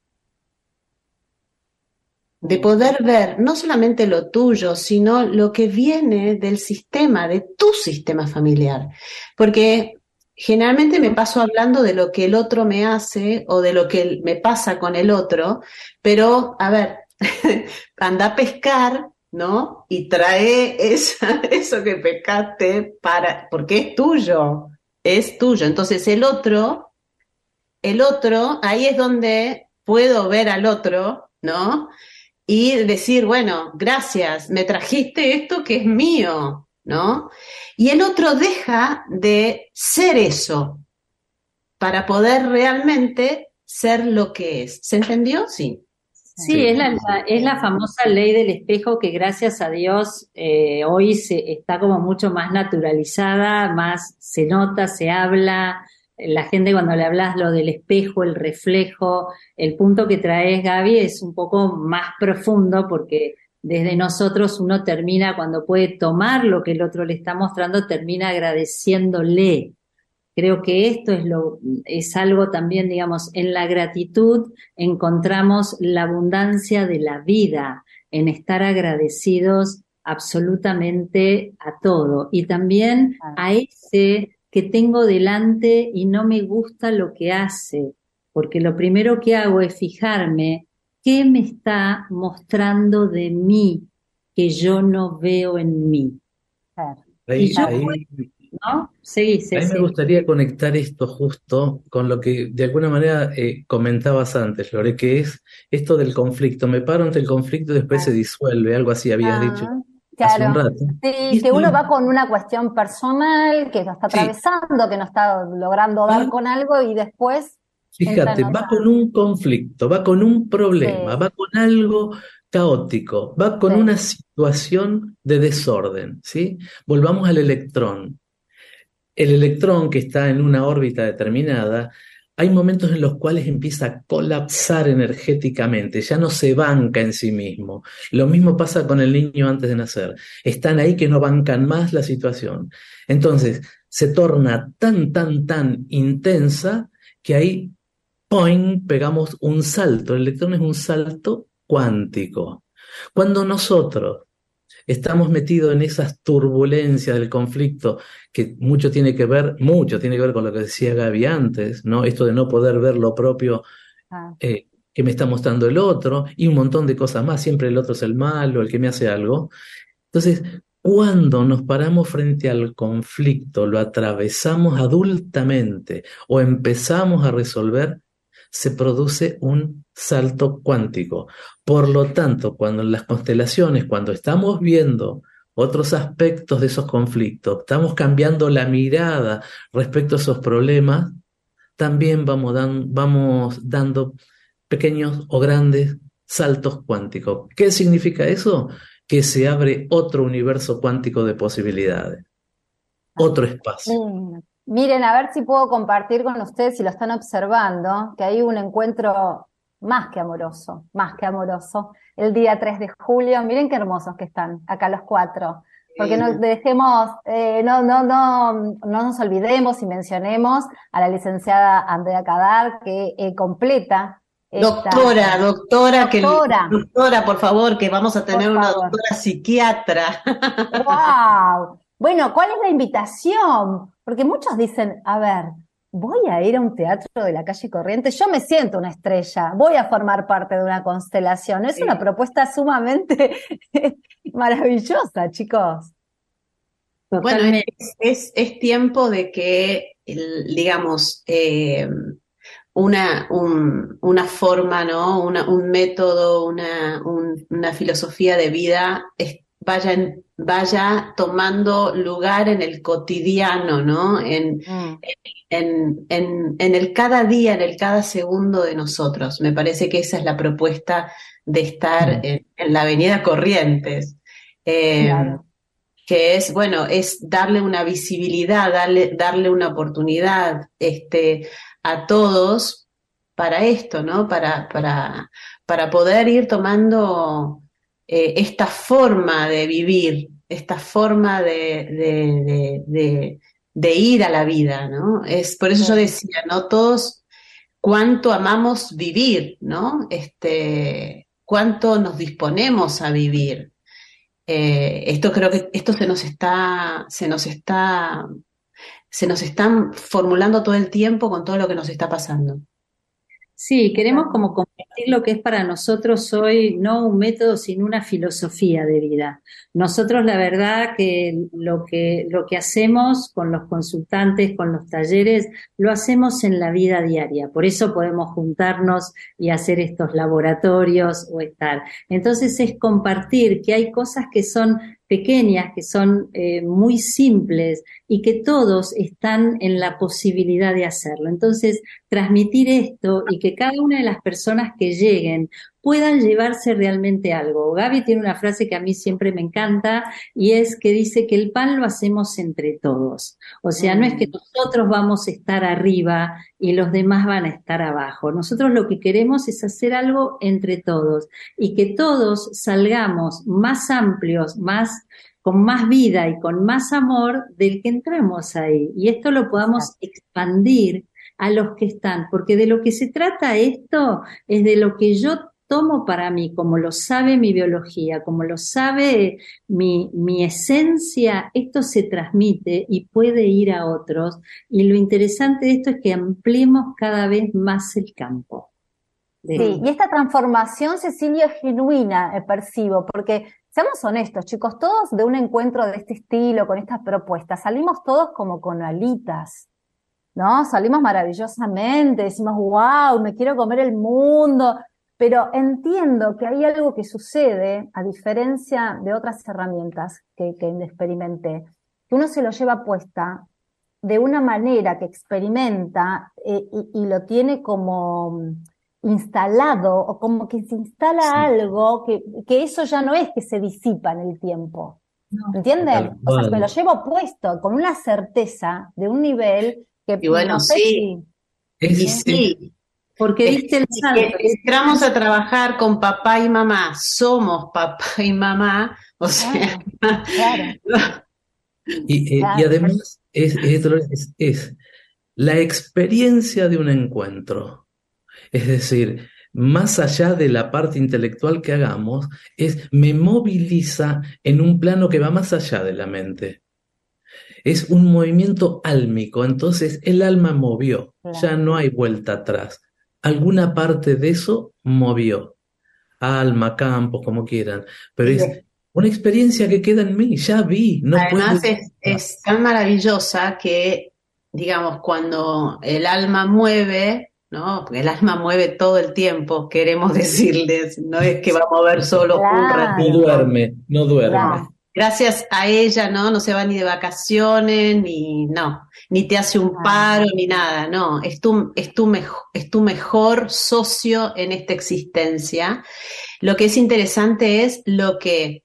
De poder ver no solamente lo tuyo, sino lo que viene del sistema, de tu sistema familiar. Porque generalmente me paso hablando de lo que el otro me hace o de lo que me pasa con el otro, pero, a ver, anda a pescar, ¿no? Y trae esa, eso que pescaste para, porque es tuyo, es tuyo. Entonces el otro, el otro, ahí es donde puedo ver al otro, ¿no? Y decir, bueno, gracias, me trajiste esto que es mío, ¿no? Y el otro deja de ser eso para poder realmente ser lo que es. ¿Se entendió? Sí. Sí, es la, la- es la famosa ley del espejo que gracias a Dios eh, hoy se está como mucho más naturalizada, más se nota, se habla, la gente cuando le hablas lo del espejo, el reflejo, el punto que traes, Gaby, es un poco más profundo porque desde nosotros uno termina, cuando puede tomar lo que el otro le está mostrando, termina agradeciéndole. Creo que esto es lo, es algo también, digamos, en la gratitud encontramos la abundancia de la vida, en estar agradecidos absolutamente a todo. Y también a ese que tengo delante y no me gusta lo que hace, porque lo primero que hago es fijarme qué me está mostrando de mí que yo no veo en mí. Claro. Ahí, Y yo, ahí, ¿no? Seguí, a mí me Ceci. gustaría conectar esto justo con lo que de alguna manera eh, comentabas antes, Lore, que es esto del conflicto. Me paro ante el conflicto y después se disuelve, algo así habías dicho Ah, hace un claro. rato. Y Sí, que esto uno es, va con una cuestión personal, que lo está sí, atravesando, que no está logrando dar va, con algo y después entra en fíjate, va otra. con un conflicto, va con un problema, Sí, va con algo caótico, va con sí. una situación de desorden, ¿sí? Volvamos al electrón. El electrón que está en una órbita determinada, hay momentos en los cuales empieza a colapsar energéticamente, ya no se banca en sí mismo. Lo mismo pasa con el niño antes de nacer. Están ahí que no bancan más la situación. Entonces, se torna tan, tan, tan intensa que ahí, ¡poing!, pegamos un salto. El electrón es un salto cuántico. Cuando nosotros estamos metidos en esas turbulencias del conflicto, que mucho tiene que ver, mucho tiene que ver con lo que decía Gaby antes, ¿no? Esto de no poder ver lo propio Ah, eh, que me está mostrando el otro, y un montón de cosas más. Siempre el otro es el malo, el que me hace algo. Entonces, cuando nos paramos frente al conflicto, lo atravesamos adultamente o empezamos a resolver, se produce un salto cuántico. Por lo tanto, cuando en las constelaciones, cuando estamos viendo otros aspectos de esos conflictos, estamos cambiando la mirada respecto a esos problemas, también vamos, dan- vamos dando pequeños o grandes saltos cuánticos. ¿Qué significa eso? Que se abre otro universo cuántico de posibilidades, ah. otro espacio. Mm. Miren, a ver si puedo compartir con ustedes, si lo están observando, que hay un encuentro más que amoroso, más que amoroso, el día tres de julio. Miren qué hermosos que están acá los cuatro. Porque no dejemos, eh, no, no, no, no nos olvidemos y mencionemos a la licenciada Andrea Cadar, que eh, completa esta Doctora, doctora, que, doctora, doctora, por favor, que vamos a tener por una favor. doctora psiquiatra. ¡Wow! Bueno, ¿cuál es la invitación? Porque muchos dicen, a ver, voy a ir a un teatro de la calle Corrientes, yo me siento una estrella, voy a formar parte de una constelación. Es una propuesta sumamente maravillosa, chicos. Bueno, Totalmente. es, es, es tiempo de que, el- digamos, eh, una, un- una forma, ¿no? Una- un método, una, un- una filosofía de vida es- vaya, en- vaya tomando lugar en el cotidiano, ¿no? En, Mm, en, en, en el cada día, en el cada segundo de nosotros. Me parece que esa es la propuesta de estar Mm. en, en la Avenida Corrientes. Eh, claro. que es, bueno, es darle una visibilidad, darle, darle una oportunidad este, a todos para esto, ¿no? Para, para, para poder ir tomando eh, esta forma de vivir, esta forma de, de, de, de, de ir a la vida, ¿no? Es, por eso yo Sí. decía, ¿no? Todos cuánto amamos vivir, ¿no? Este, cuánto nos disponemos a vivir. Eh, esto creo que esto se nos está, se nos está, se nos están formulando todo el tiempo con todo lo que nos está pasando. Sí, queremos como compartir lo que es para nosotros hoy no un método, sino una filosofía de vida. Nosotros la verdad que lo que lo que hacemos con los consultantes, con los talleres, lo hacemos en la vida diaria. Por eso podemos juntarnos y hacer estos laboratorios o estar. Entonces es compartir que hay cosas que son pequeñas, que son eh, muy simples y que todos están en la posibilidad de hacerlo. Entonces, transmitir esto y que cada una de las personas que lleguen puedan llevarse realmente algo. Gaby tiene una frase que a mí siempre me encanta y es que dice que el pan lo hacemos entre todos. O sea, no es que nosotros vamos a estar arriba y los demás van a estar abajo. Nosotros lo que queremos es hacer algo entre todos y que todos salgamos más amplios, más con más vida y con más amor del que entramos ahí. Y esto lo podamos expandir a los que están, porque de lo que se trata esto es de lo que yo tomo para mí, como lo sabe mi biología, como lo sabe mi, mi esencia, esto se transmite y puede ir a otros. Y lo interesante de esto es que ampliemos cada vez más el campo. De... Sí, y esta transformación, Cecilia, es genuina, eh, percibo, porque seamos honestos, chicos, todos de un encuentro de este estilo, con estas propuestas, salimos todos como con alitas, ¿no? Salimos maravillosamente, decimos, wow, me quiero comer el mundo, pero entiendo que hay algo que sucede, a diferencia de otras herramientas que, que experimenté, que uno se lo lleva puesta de una manera que experimenta eh, y, y lo tiene como instalado, o como que se instala sí. algo, que, que eso ya no es que se disipa en el tiempo, ¿entienden? O sea, me lo llevo puesto con una certeza de un nivel que y bueno, no sé sí. si... Y sí, porque viste el salto. Entramos a trabajar con papá y mamá, somos papá y mamá, o sea... Claro, claro. Y, eh, claro. y además es, es, es, es la experiencia de un encuentro. Es decir, más allá de la parte intelectual que hagamos, es me moviliza en un plano que va más allá de la mente. Es un movimiento álmico, entonces el alma movió, claro. Ya no hay vuelta atrás. Alguna parte de eso movió. Alma, campos, como quieran, pero sí. Es una experiencia que queda en mí, ya vi. No Además puedo... es, es tan maravillosa que, digamos, cuando el alma mueve... ¿no? Porque el alma mueve todo el tiempo, queremos decirles, no es que va a mover solo claro. un ratito. No duerme, no duerme. Claro. Gracias a ella, ¿no? No se va ni de vacaciones, ni, no, ni te hace un paro, ni nada, no, es tu, es tu, mejo, es tu mejor socio en esta existencia. Lo que es interesante es lo que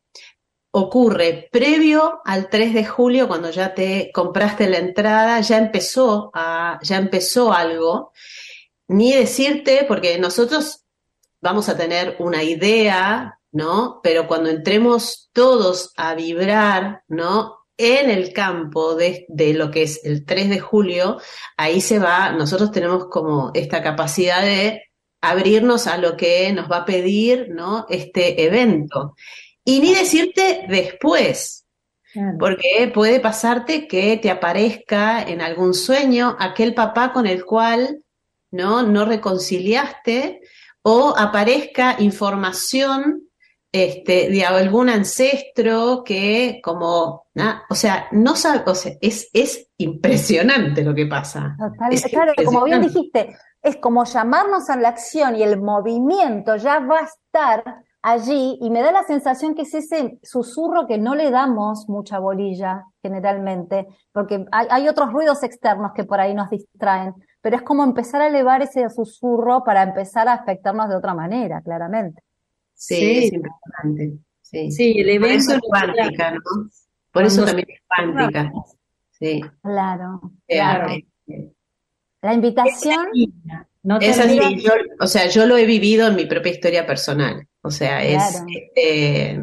ocurre previo al tres de julio, cuando ya te compraste la entrada, ya empezó a, ya empezó algo. Ni decirte, porque nosotros vamos a tener una idea, ¿no? Pero cuando entremos todos a vibrar, ¿no? En el campo de, de lo que es el tres de julio, ahí se va, nosotros tenemos como esta capacidad de abrirnos a lo que nos va a pedir, ¿no? Este evento. Y ni decirte después. Porque puede pasarte que te aparezca en algún sueño aquel papá con el cual ¿no? no reconciliaste, o aparezca información este, de algún ancestro que como, ¿no? o sea, no sabe, o sea, es, es impresionante lo que pasa. Total, es claro, como bien dijiste, es como llamarnos a la acción y el movimiento ya va a estar allí, y me da la sensación que es ese susurro que no le damos mucha bolilla generalmente, porque hay, hay otros ruidos externos que por ahí nos distraen, pero es como empezar a elevar ese susurro para empezar a afectarnos de otra manera, claramente. Sí, sí. Es importante. Sí, sí el evento por eso es cuántica, ¿no? Por eso también es cuántica. Sí. Claro, claro. claro. La invitación... No es así, yo, o sea, yo lo he vivido en mi propia historia personal. O sea, claro. es eh,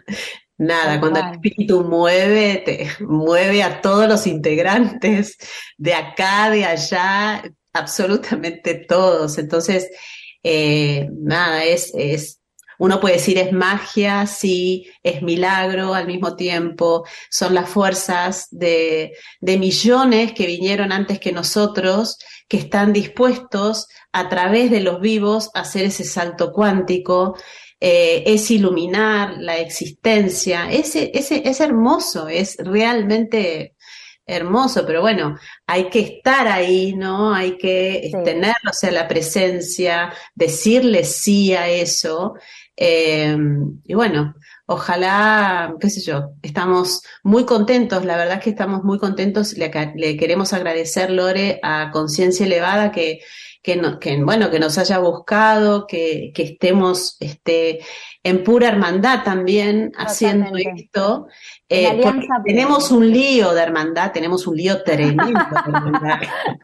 nada, sí, cuando claro. el espíritu mueve, te mueve a todos los integrantes de acá, de allá, absolutamente todos. Entonces, eh, nada, es, es, uno puede decir es magia, sí, es milagro al mismo tiempo, son las fuerzas de, de millones que vinieron antes que nosotros, que están dispuestos a través de los vivos a hacer ese salto cuántico, eh, es iluminar la existencia, es, es, es hermoso, es realmente hermoso, pero bueno, hay que estar ahí, ¿no? Hay que sí. tener, o sea, la presencia, decirle sí a eso, eh, y bueno, ojalá, qué sé yo, estamos muy contentos, la verdad es que estamos muy contentos, le, le queremos agradecer, Lore, a Conciencia Elevada que, que, no, que, bueno, que nos haya buscado, que, que estemos este, en pura hermandad también haciendo Totalmente. Esto. Eh, porque tenemos un lío de hermandad, tenemos un lío tremendo de hermandad.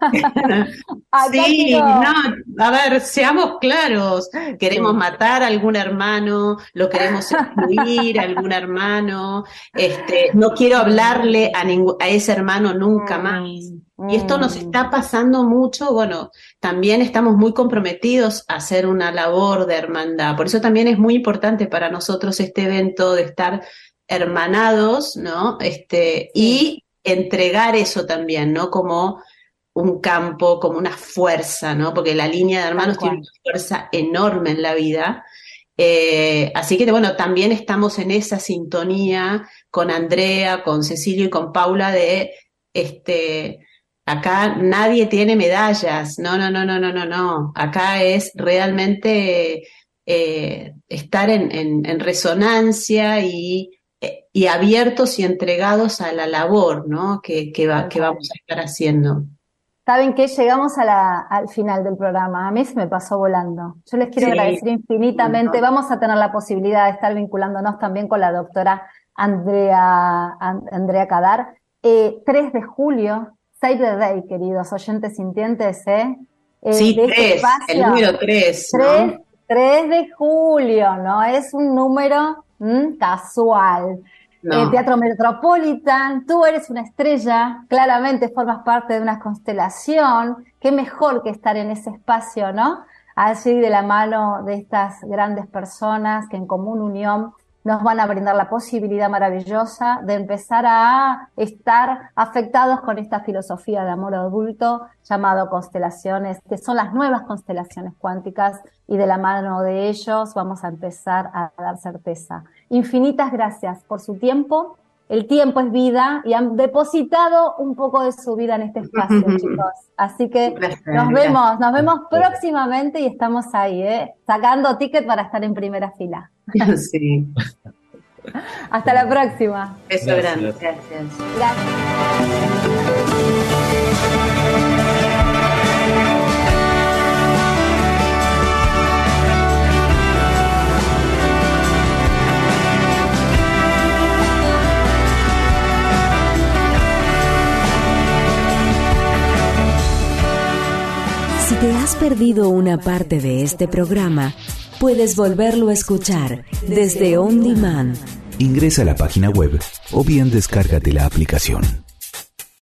Sí, no, a ver, seamos claros, queremos sí. matar a algún hermano, lo queremos excluir a algún hermano, este, no quiero hablarle a, ningún, a ese hermano nunca más. Y esto nos está pasando mucho, bueno, también estamos muy comprometidos a hacer una labor de hermandad. Por eso también es muy importante para nosotros este evento de estar hermanados, ¿no? Este, y entregar eso también, ¿no? Como un campo, como una fuerza, ¿no? Porque la línea de hermanos tiene una fuerza enorme en la vida. Eh, así que, bueno, también estamos en esa sintonía con Andrea, con Cecilio y con Paula de, este... Acá nadie tiene medallas, no, no, no, no, no, no, no. Acá es realmente eh, estar en, en, en resonancia y, y abiertos y entregados a la labor, ¿no? Que, que, va, que vamos a estar haciendo. Saben que llegamos a la, al final del programa. A mí se me pasó volando. Yo les quiero sí, agradecer infinitamente. No. Vamos a tener la posibilidad de estar vinculándonos también con la doctora Andrea, Andrea Cadar. Eh, tres de julio. Save the Day, queridos oyentes sintientes, ¿eh? eh sí, de tres, este el número tres, tres, ¿no? tres de julio, ¿no? Es un número mmm, casual. No. Eh, Teatro Metropolitan, tú eres una estrella, claramente formas parte de una constelación, qué mejor que estar en ese espacio, ¿no? Allí de la mano de estas grandes personas que en común unión nos van a brindar la posibilidad maravillosa de empezar a estar afectados con esta filosofía de amor adulto llamado constelaciones, que son las nuevas constelaciones cuánticas, y de la mano de ellos vamos a empezar a dar certeza. Infinitas gracias por su tiempo. El tiempo es vida y han depositado un poco de su vida en este espacio, chicos. Así que gracias, nos vemos, gracias. nos vemos próximamente y estamos ahí, ¿eh? Sacando ticket para estar en primera fila. Sí. Hasta la próxima. Beso grande. Gracias. Gracias. Si te has perdido una parte de este programa, puedes volverlo a escuchar desde On Demand. Ingresa a la página web o bien descárgate la aplicación.